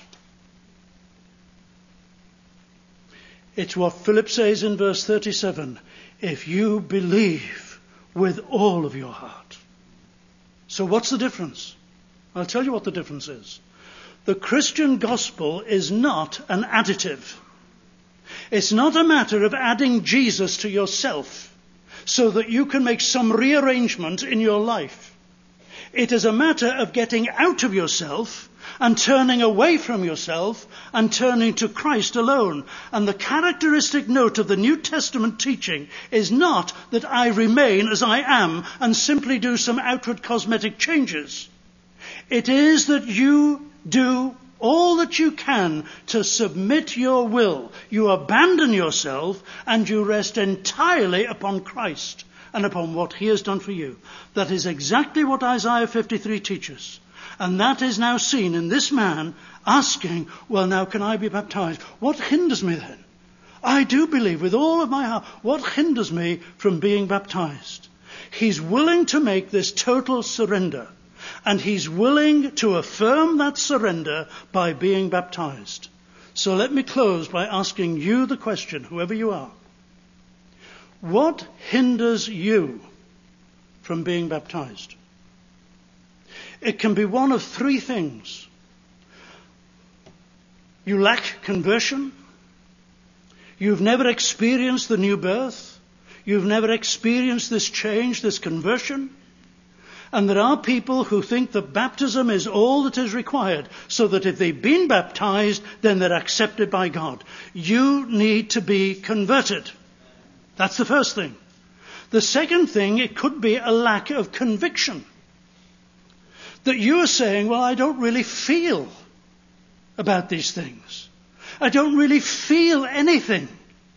It's what Philip says in verse 37, if you believe with all of your heart. So what's the difference? I'll tell you what the difference is. The Christian gospel is not an additive. It's not a matter of adding Jesus to yourself so that you can make some rearrangement in your life. It is a matter of getting out of yourself and turning away from yourself and turning to Christ alone. And the characteristic note of the New Testament teaching is not that I remain as I am and simply do some outward cosmetic changes. It is that you do all that you can to submit your will. You abandon yourself and you rest entirely upon Christ and upon what he has done for you. That is exactly what Isaiah 53 teaches. And that is now seen in this man asking, well, now can I be baptized? What hinders me then? I do believe with all of my heart. What hinders me from being baptized? He's willing to make this total surrender. And he's willing to affirm that surrender by being baptized. So let me close by asking you the question, whoever you are. What hinders you from being baptized? It can be one of three things. You lack conversion. You've never experienced the new birth. You've never experienced this change, this conversion. And there are people who think that baptism is all that is required, so that if they've been baptized, then they're accepted by God. You need to be converted. That's the first thing. The second thing, it could be a lack of conviction. That you are saying, well, I don't really feel about these things. I don't really feel anything.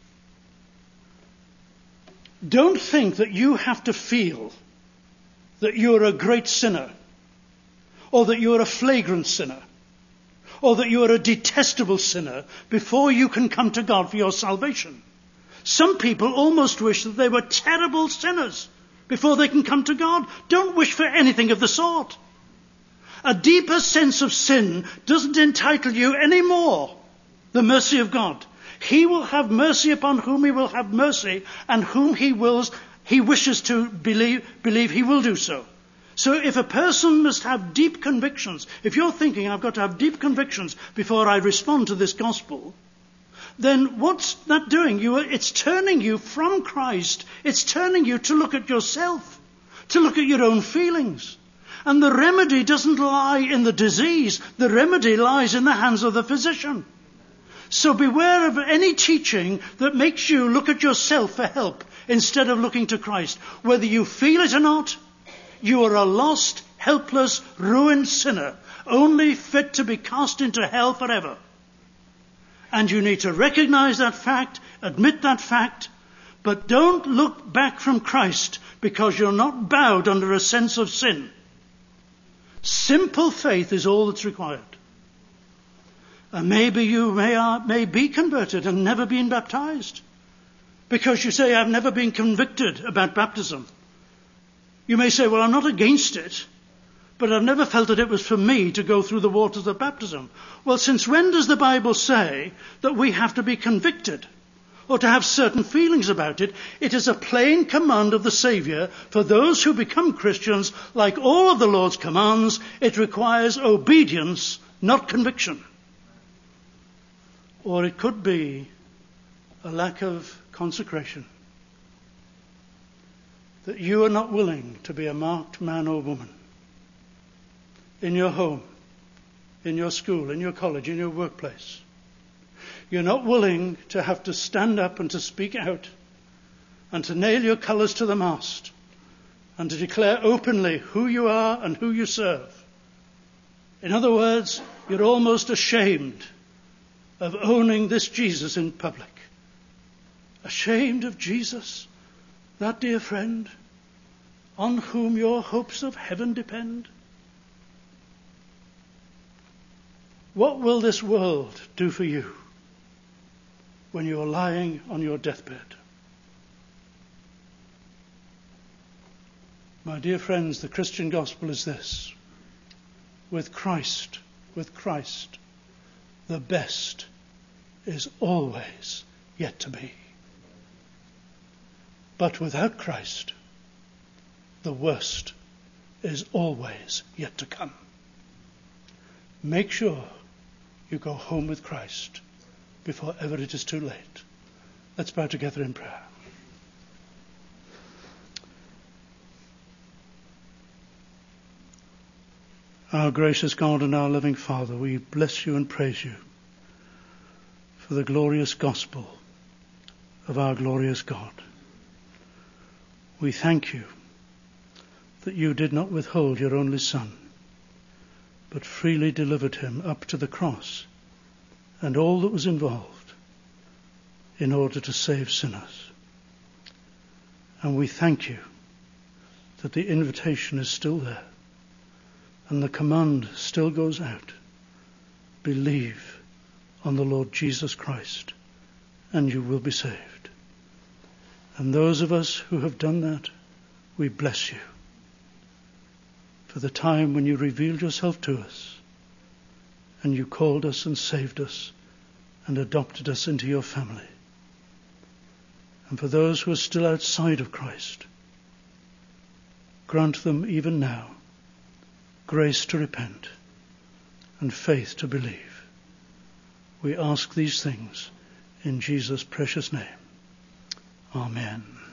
Don't think that you have to feel that you're a great sinner, or that you're a flagrant sinner, or that you're a detestable sinner before you can come to God for your salvation. Some people almost wish that they were terrible sinners before they can come to God. Don't wish for anything of the sort. A deeper sense of sin doesn't entitle you any more the mercy of God. He will have mercy upon whom he will have mercy, and whom he wishes to believe he will do so. So if a person must have deep convictions, if you're thinking I've got to have deep convictions before I respond to this gospel, then what's that doing? It's turning you from Christ. It's turning you to look at yourself, to look at your own feelings. And the remedy doesn't lie in the disease. The remedy lies in the hands of the physician. So beware of any teaching that makes you look at yourself for help instead of looking to Christ. Whether you feel it or not, you are a lost, helpless, ruined sinner, only fit to be cast into hell forever. And you need to recognize that fact, admit that fact, but don't look back from Christ because you're not bowed under a sense of sin. Simple faith is all that's required. And maybe you may be converted and never been baptized. Because you say, I've never been convicted about baptism. You may say, well, I'm not against it, but I've never felt that it was for me to go through the waters of baptism. Well, since when does the Bible say that we have to be convicted? or to have certain feelings about it. It is a plain command of the Saviour for those who become Christians. Like all of the Lord's commands, it requires obedience, not conviction. Or it could be a lack of consecration. That you are not willing to be a marked man or woman in your home, in your school, in your college, in your workplace. You're not willing to have to stand up and to speak out and to nail your colours to the mast and to declare openly who you are and who you serve. In other words, you're almost ashamed of owning this Jesus in public. Ashamed of Jesus, that dear friend, on whom your hopes of heaven depend. What will this world do for you when you are lying on your deathbed? My dear friends, the Christian gospel is this. With Christ, the best is always yet to be. But without Christ, the worst is always yet to come. Make sure you go home with Christ before ever it is too late. Let's bow together in prayer. Our gracious God and our loving Father, we bless you and praise you for the glorious gospel of our glorious God. We thank you that you did not withhold your only Son, but freely delivered him up to the cross and all that was involved in order to save sinners. And we thank you that the invitation is still there and the command still goes out. Believe on the Lord Jesus Christ and you will be saved. And those of us who have done that, we bless you for the time when you revealed yourself to us and you called us and saved us and adopted us into your family. And for those who are still outside of Christ, grant them even now grace to repent and faith to believe. We ask these things in Jesus' precious name. Amen.